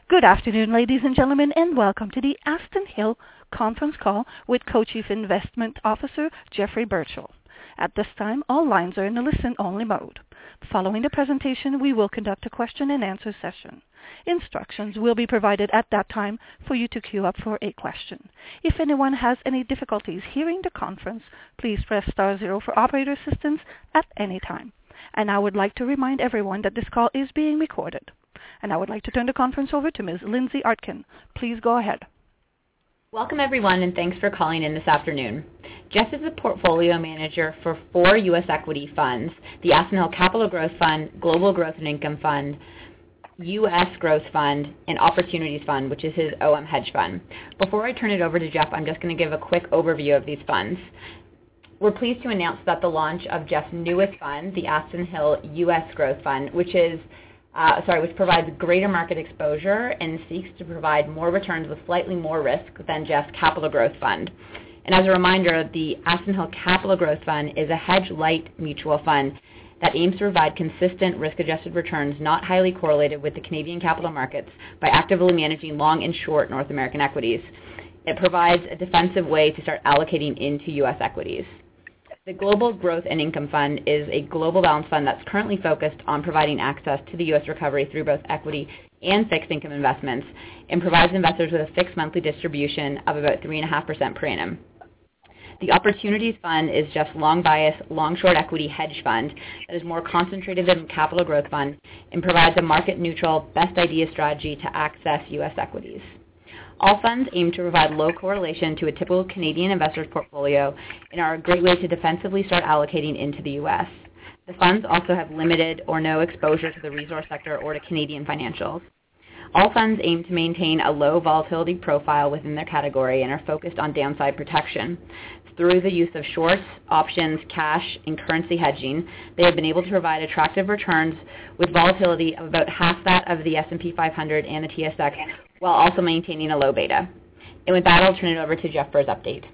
Good afternoon, ladies and gentlemen, and welcome to the Aston Hill conference call with Co-Chief Investment Officer Jeffrey Birchall. At this time, all lines are in a listen-only mode. Following the presentation, we will conduct a question-and-answer session. Instructions will be provided at that time for you to queue up for a question. If anyone has any difficulties hearing the conference, please press star zero for operator assistance at any time. And I would like to remind everyone that this call is being recorded. And I would like to turn the conference over to Ms. Lindsay Artkin. Please go ahead. Welcome, everyone, and thanks for calling in this afternoon. Jeff is a portfolio manager for 4 U.S. equity funds, the Aston Hill Capital Growth Fund, Global Growth and Income Fund, U.S. Growth Fund, and Opportunities Fund, which is his OM hedge fund. Before I turn it over to Jeff, I'm just going to give a quick overview of these funds. We're pleased to announce that the launch of Jeff's newest fund, the Aston Hill U.S. Growth Fund, which provides greater market exposure and seeks to provide more returns with slightly more risk than Jeff's Capital Growth Fund. And as a reminder, the Aston Hill Capital Growth Fund is a hedge-light mutual fund that aims to provide consistent risk-adjusted returns not highly correlated with the Canadian capital markets by actively managing long and short North American equities. It provides a defensive way to start allocating into U.S. equities. The Global Growth and Income Fund is a global balance fund that's currently focused on providing access to the U.S. recovery through both equity and fixed income investments and provides investors with a fixed monthly distribution of about 3.5% per annum. The Opportunities Fund is just long bias, long short equity hedge fund that is more concentrated than the Capital Growth Fund and provides a market neutral best idea strategy to access U.S. equities. All funds aim to provide low correlation to a typical Canadian investor's portfolio and are a great way to defensively start allocating into the U.S. The funds also have limited or no exposure to the resource sector or to Canadian financials. All funds aim to maintain a low volatility profile within their category and are focused on downside protection. Through the use of shorts, options, cash, and currency hedging, they have been able to provide attractive returns with volatility of about half that of the S&P 500 and the TSX, while also maintaining a low beta. And with that, I'll turn it over to Jeff for his update.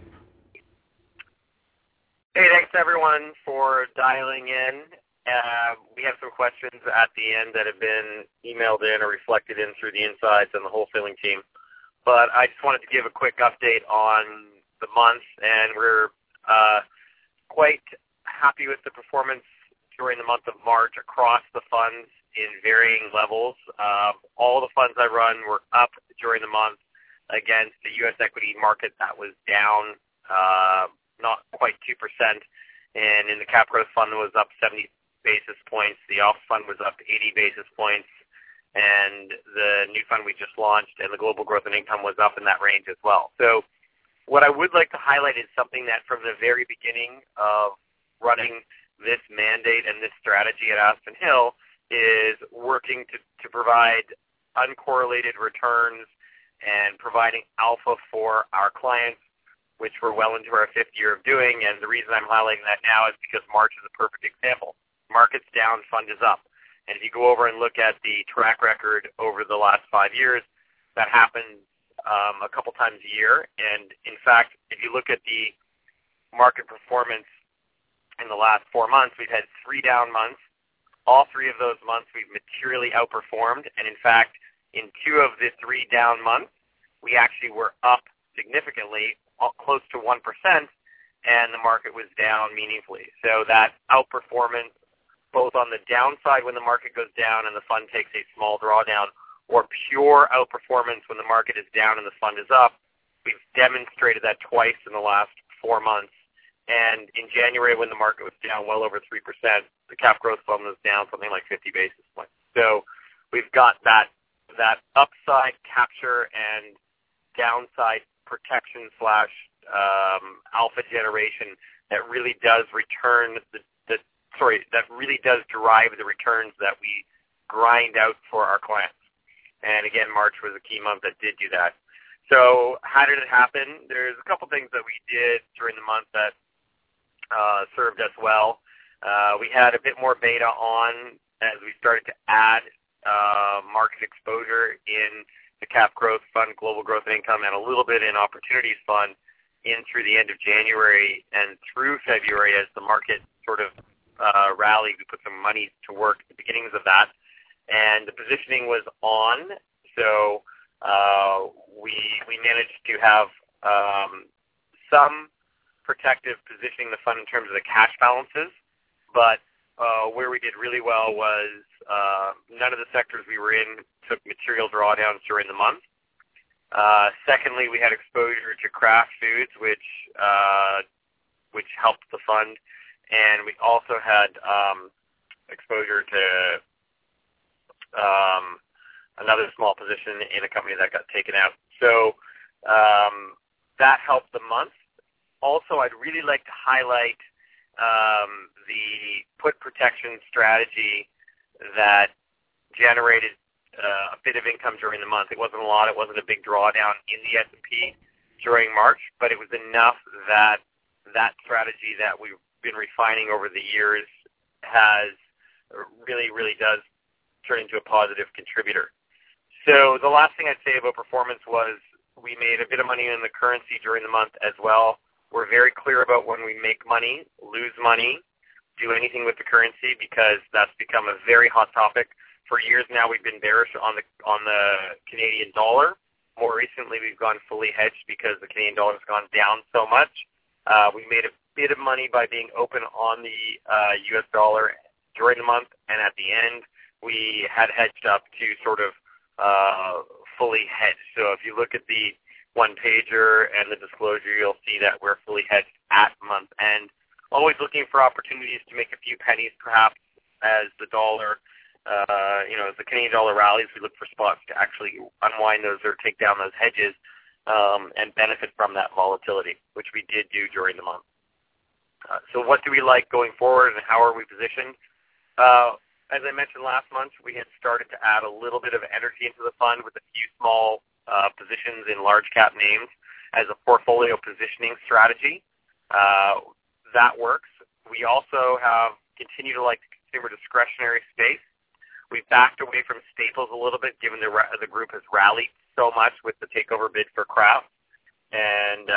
Hey, thanks everyone for dialing in. We have some questions at the end that have been emailed in or reflected in through the insides and the wholesaling team. But I just wanted to give a quick update on the month, and we're quite happy with the performance during the month of March across the funds in varying levels. All the funds I run were up during the month against the U.S. equity market that was down not quite 2%. And in the Cap Growth Fund, it was up 70 basis points. The Alpha Fund was up 80 basis points. And the new fund we just launched and the Global Growth and Income was up in that range as well. So what I would like to highlight is something that from the very beginning of running this mandate and this strategy at Aston Hill is working to provide uncorrelated returns and providing alpha for our clients, which we're well into our 5th year of doing. And the reason I'm highlighting that now is because March is a perfect example. Market's down, fund is up. And if you go over and look at the track record over the last 5 years, that happens a couple times a year. And in fact, if you look at the market performance in the last 4 months, we've had 3 down months. All 3 of those months we've materially outperformed. And in fact, in 2 of the 3 down months, we actually were up significantly, close to 1%, and the market was down meaningfully. So that outperformance, both on the downside when the market goes down and the fund takes a small drawdown, or pure outperformance when the market is down and the fund is up, we've demonstrated that twice in the last 4 months. And in January, when the market was down well over 3%, the Cap Growth Fund was down something like 50 basis points. So we've got that upside capture and downside protection / alpha generation that really does that really does derive the returns that we grind out for our clients. And again, March was a key month that did do that. So how did it happen? There's a couple things that we did during the month that served us well. We had a bit more beta on as we started to add market exposure in the Cap Growth Fund, Global Growth and Income, and a little bit in Opportunities Fund in through the end of January and through February as the market sort of rallied. We put some money to work at the beginnings of that. And the positioning was on so we managed to have some protective positioning the fund in terms of the cash balances, but where we did really well was none of the sectors we were in took material drawdowns during the month. Secondly, we had exposure to Kraft Foods, which helped the fund, and we also had exposure to another small position in a company that got taken out. So that helped the month. Also, I'd really like to highlight the put protection strategy that generated a bit of income during the month. It wasn't a lot. It wasn't a big drawdown in the S&P during March, but it was enough that that strategy that we've been refining over the years has really does turn into a positive contributor. So the last thing I'd say about performance was we made a bit of money in the currency during the month as well. We're very clear about when we make money, lose money, do anything with the currency, because that's become a very hot topic. For years now, we've been bearish on the Canadian dollar. More recently, we've gone fully hedged because the Canadian dollar has gone down so much. We made a bit of money by being open on the U.S. dollar during the month, and at the end, we had hedged up to sort of fully hedged. So if you look at the one-pager and the disclosure, you'll see that we're fully hedged at month end. Always looking for opportunities to make a few pennies, perhaps, as the dollar, as the Canadian dollar rallies, we look for spots to actually unwind those or take down those hedges and benefit from that volatility, which we did do during the month. So what do we like going forward, and how are we positioned? As I mentioned last month, we had started to add a little bit of energy into the fund with a few small positions in large cap names as a portfolio positioning strategy. That works. We also have continued to like the consumer discretionary space. We've backed away from staples a little bit, given the group has rallied so much with the takeover bid for Kraft, and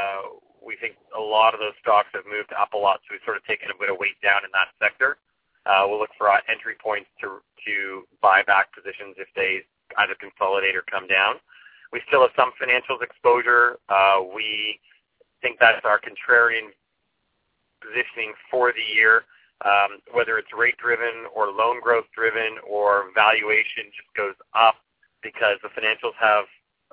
we think a lot of those stocks have moved up a lot, so we've sort of taken a bit of weight down in that sector. We'll look for entry points to buy back positions if they either consolidate or come down. We still have some financials exposure. We think that's our contrarian positioning for the year, whether it's rate-driven or loan growth-driven or valuation just goes up because the financials have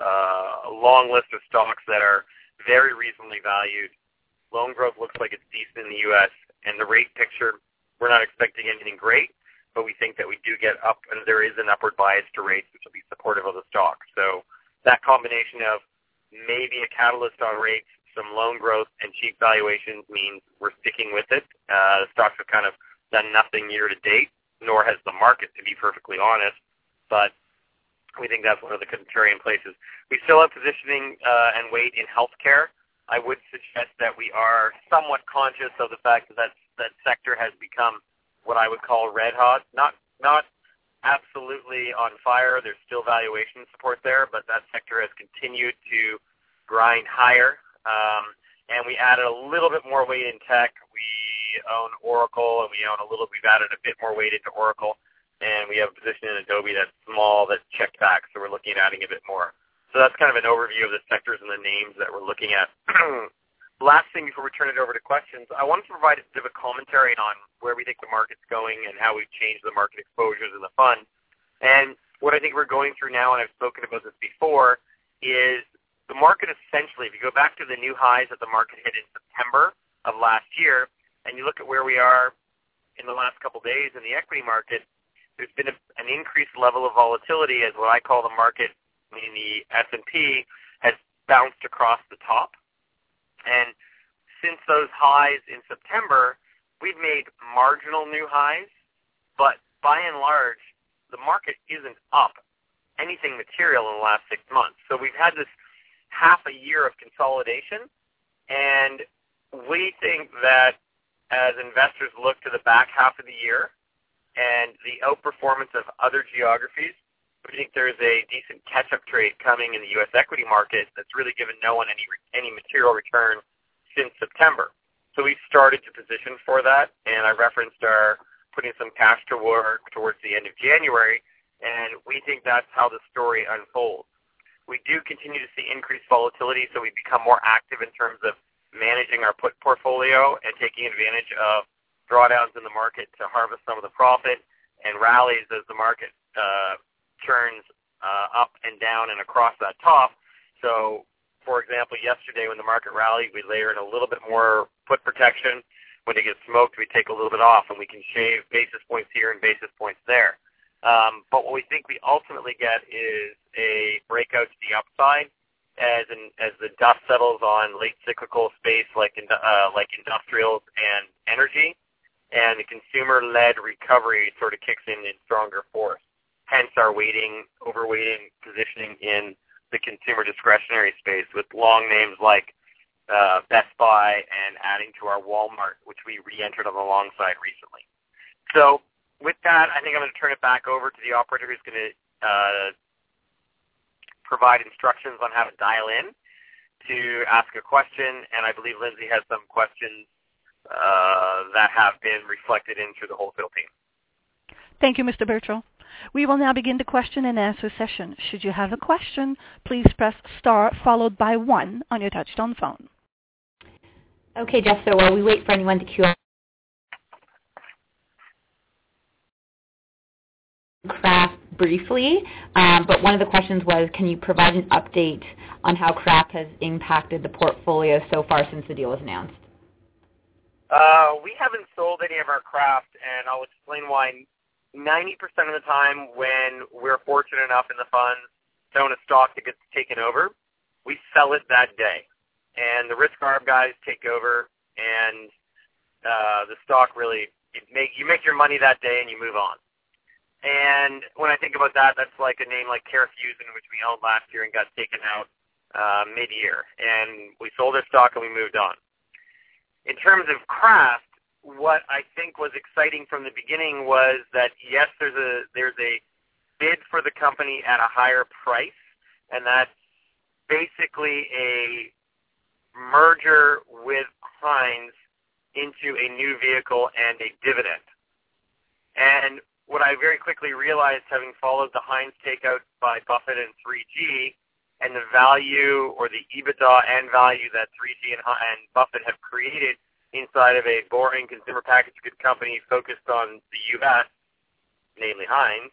a long list of stocks that are very reasonably valued. Loan growth looks like it's decent in the U.S., and the rate picture, we're not expecting anything great, but we think that we do get up, and there is an upward bias to rates, which will be supportive of the stock. So that combination of maybe a catalyst on rates, some loan growth, and cheap valuations means we're sticking with it. The stocks have kind of done nothing year to date, nor has the market, to be perfectly honest, but we think that's one of the contrarian places. We still have positioning and weight in healthcare. I would suggest that we are somewhat conscious of the fact that that sector has become what I would call red hot. Not absolutely on fire. There's still valuation support there, but that sector has continued to grind higher. And we added a little bit more weight in tech. We own Oracle, and we've added a bit more weight into Oracle, and we have a position in Adobe that's small, that's checked back, so we're looking at adding a bit more. So that's kind of an overview of the sectors and the names that we're looking at. Last thing before we turn it over to questions, I wanted to provide a bit of a commentary on where we think the market's going and how we've changed the market exposures in the fund. And what I think we're going through now, and I've spoken about this before, is the market essentially, if you go back to the new highs that the market hit in September of last year, and you look at where we are in the last couple of days in the equity market, there's been an increased level of volatility as what I call the market, meaning the S&P, has bounced across the top. And since those highs in September, we've made marginal new highs, but by and large, the market isn't up anything material in the last 6 months. So we've had this half a year of consolidation, and we think that as investors look to the back half of the year and the outperformance of other geographies, we think there's a decent catch-up trade coming in the U.S. equity market that's really given no one any material return since September. So we've started to position for that, and I referenced our putting some cash to work towards the end of January, and we think that's how the story unfolds. We do continue to see increased volatility, so we become more active in terms of managing our put portfolio and taking advantage of drawdowns in the market to harvest some of the profit and rallies as the market turns up and down and across that top. So, for example, yesterday when the market rallied, we layered a little bit more put protection. When it gets smoked, we take a little bit off, and we can shave basis points here and basis points there. But what we think we ultimately get is a breakout to the upside as the dust settles on late cyclical space like industrials and energy, and the consumer-led recovery sort of kicks in stronger force. Hence our overweighting positioning in the consumer discretionary space with long names like Best Buy and adding to our Walmart, which we re-entered on the long side recently. So with that, I think I'm going to turn it back over to the operator who's going to provide instructions on how to dial in to ask a question, and I believe Lindsay has some questions that have been reflected in through the wholesale team. Thank you, Mr. Burchell. We will now begin the question and answer session. Should you have a question, please press star followed by 1 on your touch-tone phone. Okay, Jeff, so while we wait for anyone to queue up, Kraft briefly, but one of the questions was, can you provide an update on how Kraft has impacted the portfolio so far since the deal was announced? We haven't sold any of our Kraft, and I'll explain why. 90% of the time when we're fortunate enough in the funds to own a stock that gets taken over, we sell it that day. And the risk arb guys take over, and the stock really, you make your money that day and you move on. And when I think about that, that's like a name like Carafusion, which we owned last year and got taken out mid-year. And we sold our stock and we moved on. In terms of Kraft, what I think was exciting from the beginning was that, yes, there's a bid for the company at a higher price, and that's basically a merger with Heinz into a new vehicle and a dividend. And what I very quickly realized, having followed the Heinz takeout by Buffett and 3G, and the value or the EBITDA and value that 3G and Buffett have created inside of a boring consumer packaged goods company focused on the U.S., namely Heinz,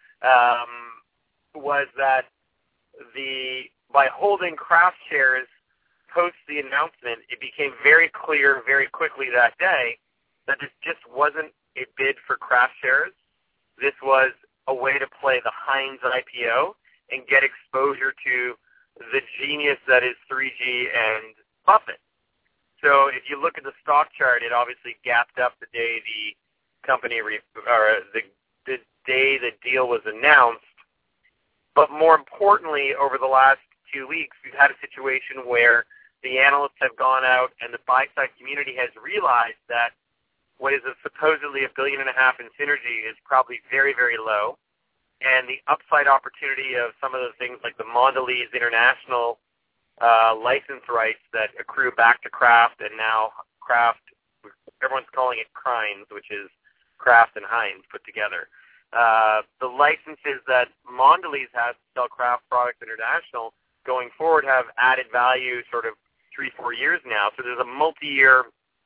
was that by holding Kraft shares post the announcement, it became very clear very quickly that day that this just wasn't a bid for Kraft shares. This was a way to play the Heinz IPO and get exposure to the genius that is 3G and Buffett. So if you look at the stock chart, it obviously gapped up the day the company the day the deal was announced. But more importantly, over the last 2 weeks, we've had a situation where the analysts have gone out and the buy-side community has realized that what is supposedly $1.5 billion in synergy is probably very, very low. And the upside opportunity of some of the things like the Mondelez International license rights that accrue back to Kraft, and now Kraft, everyone's calling it Kreins, which is Kraft and Heinz put together. The licenses that Mondelez has to sell Kraft products international going forward have added value sort of 3-4 years now. So there's a multi-year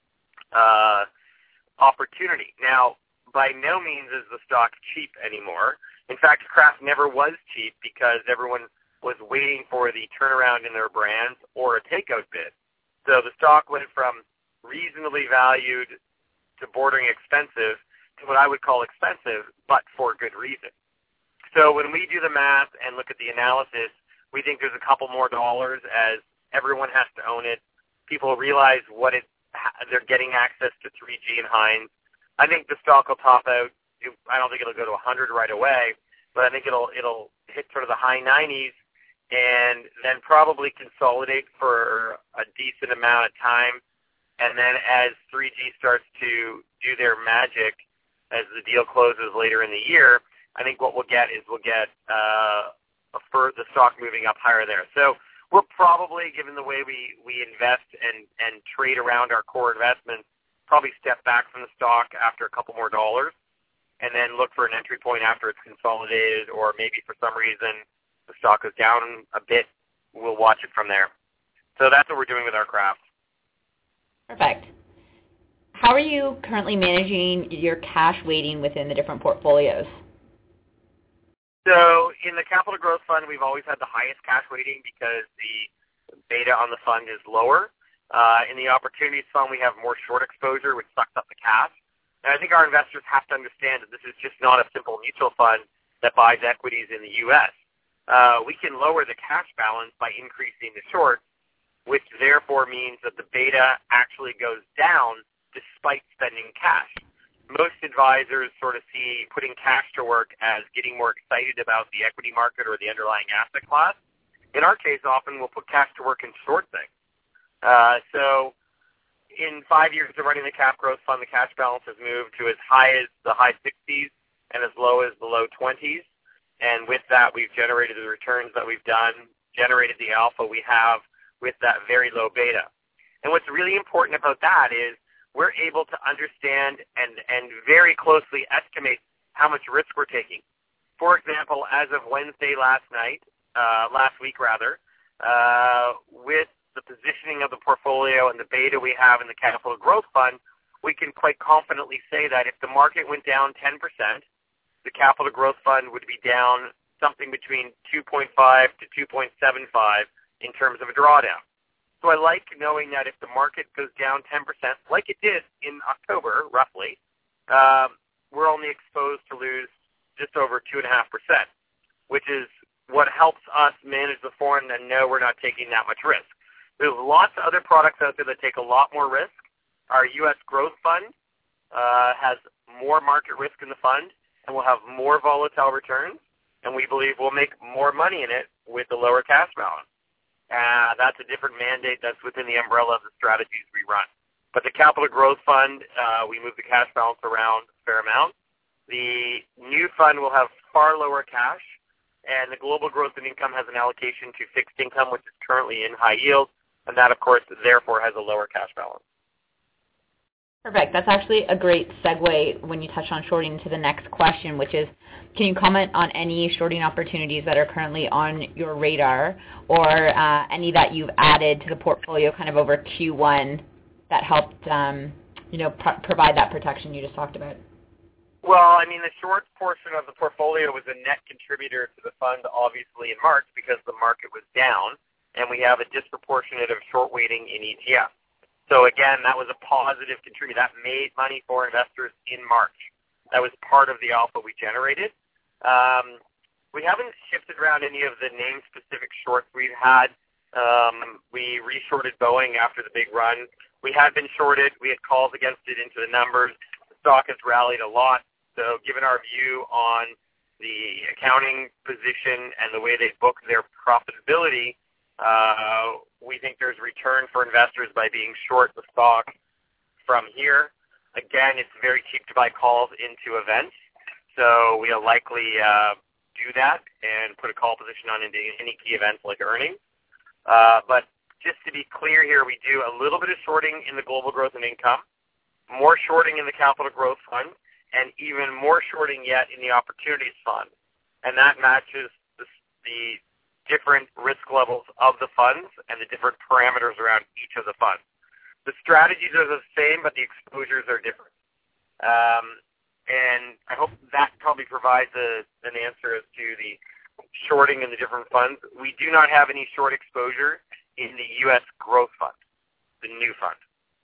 opportunity. Now, by no means is the stock cheap anymore. In fact, Kraft never was cheap because everyone was waiting for the turnaround in their brands or a takeout bid. So the stock went from reasonably valued to bordering expensive to what I would call expensive, but for good reason. So when we do the math and look at the analysis, we think there's a couple more dollars as everyone has to own it. People realize they're getting access to 3G and Heinz. I think the stock will top out. I don't think it'll go to 100 right away, but I think it'll hit sort of the high 90s and then probably consolidate for a decent amount of time. And then as 3G starts to do their magic, as the deal closes later in the year, I think what we'll get the stock moving up higher there. So we're probably, given the way we invest and trade around our core investments, probably step back from the stock after a couple more dollars. and then look for an entry point after it's consolidated, or maybe for some reason the stock goes down a bit, we'll watch it from there. So that's what we're doing with our craft. Perfect. How are you currently managing your cash weighting within the different portfolios? So in the Capital Growth Fund, we've always had the highest cash weighting because the beta on the fund is lower. In the Opportunities Fund, we have more short exposure, which sucks up the cash. And I think our investors have to understand that this is just not a simple mutual fund that buys equities in the U.S. We can lower the cash balance by increasing the short, which therefore means that the beta actually goes down despite spending cash. Most advisors sort of see putting cash to work as getting more excited about the equity market or the underlying asset class. In our case, often we'll put cash to work in short things. So in 5 years of running the Cap Growth Fund, the cash balance has moved to as high as the high 60s and as low as the low 20s. And with that, we've generated the returns that we've done, generated the alpha we have with that very low beta. And what's really important about that is we're able to understand and very closely estimate how much risk we're taking. For example, as of Wednesday last week, with the positioning of the portfolio and the beta we have in the Capital Growth Fund, we can quite confidently say that if the market went down 10%, the Capital Growth Fund would be down something between 2.5 to 2.75 in terms of a drawdown. So I like knowing that if the market goes down 10%, like it did in October, roughly, we're only exposed to lose just over 2.5%, which is what helps us manage the fund and know we're not taking that much risk. There's lots of other products out there that take a lot more risk. Our U.S. Growth Fund has more market risk in the fund and will have more volatile returns, and we believe we'll make more money in it with the lower cash balance. That's a different mandate that's within the umbrella of the strategies we run. But the Capital Growth Fund, we move the cash balance around a fair amount. The new fund will have far lower cash, and the Global Growth and Income has an allocation to fixed income, which is currently in high yield, and that, of course, therefore has a lower cash balance. Perfect. That's actually a great segue when you touch on shorting to the next question, which is, can you comment on any shorting opportunities that are currently on your radar, or any that you've added to the portfolio kind of over Q1 that helped provide that protection you just talked about? Well, I mean, the short portion of the portfolio was a net contributor to the fund, obviously, in March because the market was down, and we have a disproportionate of short weighting in ETFs. So again, that was a positive contributor. That made money for investors in March. That was part of the alpha we generated. We haven't shifted around any of the name-specific shorts we've had. We re-shorted Boeing after the big run. We had been shorted. We had calls against it into the numbers. The stock has rallied a lot. So given our view on the accounting position and the way they book their profitability, we think there's return for investors by being short the stock from here. Again, it's very cheap to buy calls into events, so we'll likely do that and put a call position on into any key events like earnings. But just to be clear here, we do a little bit of shorting in the Global Growth and Income, more shorting in the Capital Growth Fund, and even more shorting yet in the Opportunities Fund. And that matches the different risk levels of the funds and the different parameters around each of the funds. The strategies are the same, but the exposures are different. And I hope that probably provides an answer as to the shorting in the different funds. We do not have any short exposure in the U.S. Growth Fund, the new fund.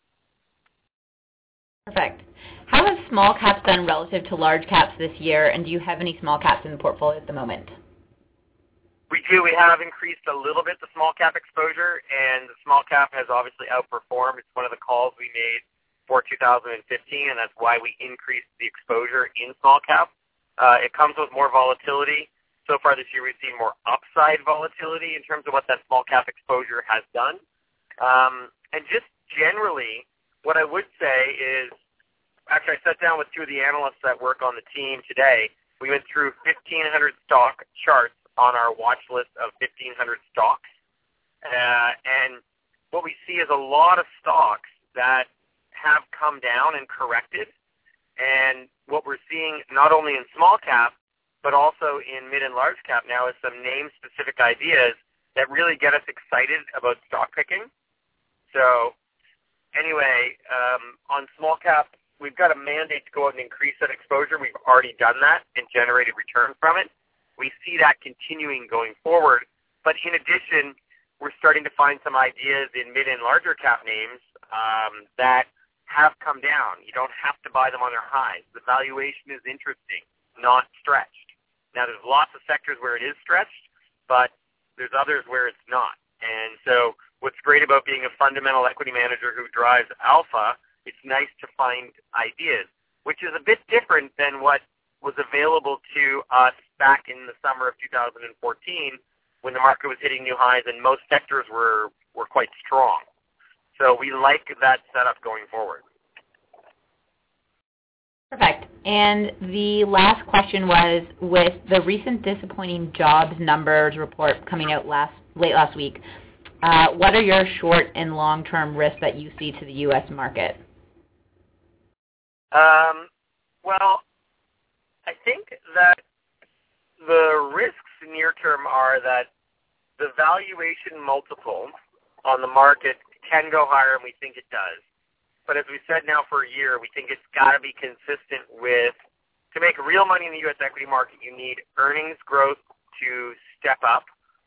Perfect. How have small caps done relative to large caps this year, and do you have any small caps in the portfolio at the moment? We do. We have increased a little bit the small cap exposure, and the small cap has obviously outperformed. It's one of the calls we made for 2015, and that's why we increased the exposure in small cap. It comes with more volatility. So far this year, we've seen more upside volatility in terms of what that small cap exposure has done. And just generally, what I would say is, actually, I sat down with two of the analysts that work on the team today. We went through 1,500 stock charts on our watch list of 1,500 stocks. And what we see is a lot of stocks that have come down and corrected, And what we're seeing not only in small cap, but also in mid and large cap now is some name-specific ideas that really get us excited about stock picking. So anyway, on small cap, we've got a mandate to go out and increase that exposure. We've already done that and generated return from it. We see that continuing going forward. But in addition, we're starting to find some ideas in mid and larger cap names that have come down. You don't have to buy them on their highs. The valuation is interesting, not stretched. Now, there's lots of sectors where it is stretched, but there's others where it's not. And so what's great about being a fundamental equity manager who drives alpha, it's nice to find ideas, which is a bit different than what was available to us back in the summer of 2014 when the market was hitting new highs and most sectors were quite strong. So we like that setup going forward. Perfect. And the last question was, with the recent disappointing jobs numbers report coming out late last week, what are your short and long-term risks that you see to the U.S. market? Well, I think that the risks near-term are that the valuation multiple on the market can go higher, and we think it does. But as we said now for a year, we think it's got to be consistent with, to make real money in the U.S. equity market, you need earnings growth to step up,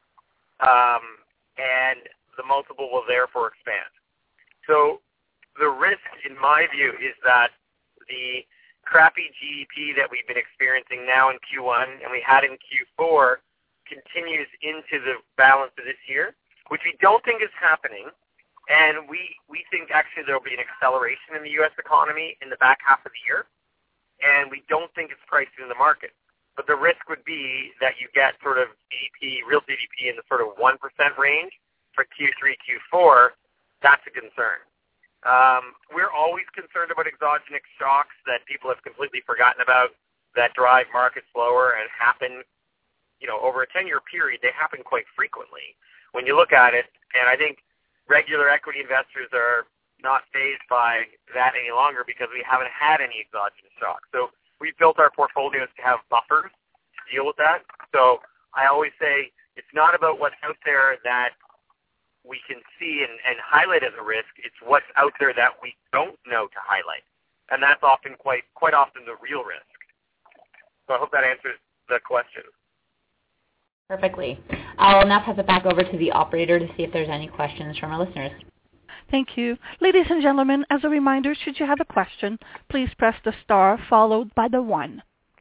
and the multiple will therefore expand. So the risk, in my view, is that the crappy GDP that we've been experiencing now in Q1 and we had in Q4 continues into the balance of this year, which we don't think is happening. And we think actually there will be an acceleration in the U.S. economy in the back half of the year, and we don't think it's priced in the market. But the risk would be that you get sort of GDP, real GDP in the sort of 1% range for Q3, Q4. That's a concern. We're always concerned about exogenous shocks that people have completely forgotten about that drive markets lower and happen, over a 10-year period. They happen quite frequently when you look at it, and I think regular equity investors are not fazed by that any longer because we haven't had any exogenous shocks. So we've built our portfolios to have buffers to deal with that. So I always say it's not about what's out there that we can see and highlight as a risk. It's what's out there that we don't know to highlight. And that's often quite often the real risk. So I hope that answers the question. Perfectly. I'll now pass it back over to the operator to see if there's any questions from our listeners. Thank you. Ladies and gentlemen, as a reminder, should you have a question, please press the star followed by the 1.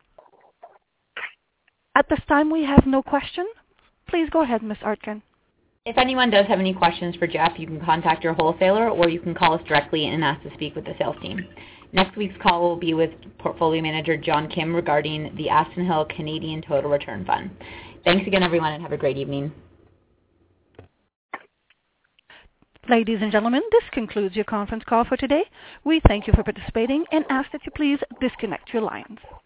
At this time, we have no question. Please go ahead, Ms. Artkin. If anyone does have any questions for Jeff, you can contact your wholesaler or you can call us directly and ask to speak with the sales team. Next week's call will be with Portfolio Manager John Kim regarding the Aston Hill Canadian Total Return Fund. Thanks again, everyone, and have a great evening. Ladies and gentlemen, this concludes your conference call for today. We thank you for participating and ask that you please disconnect your lines.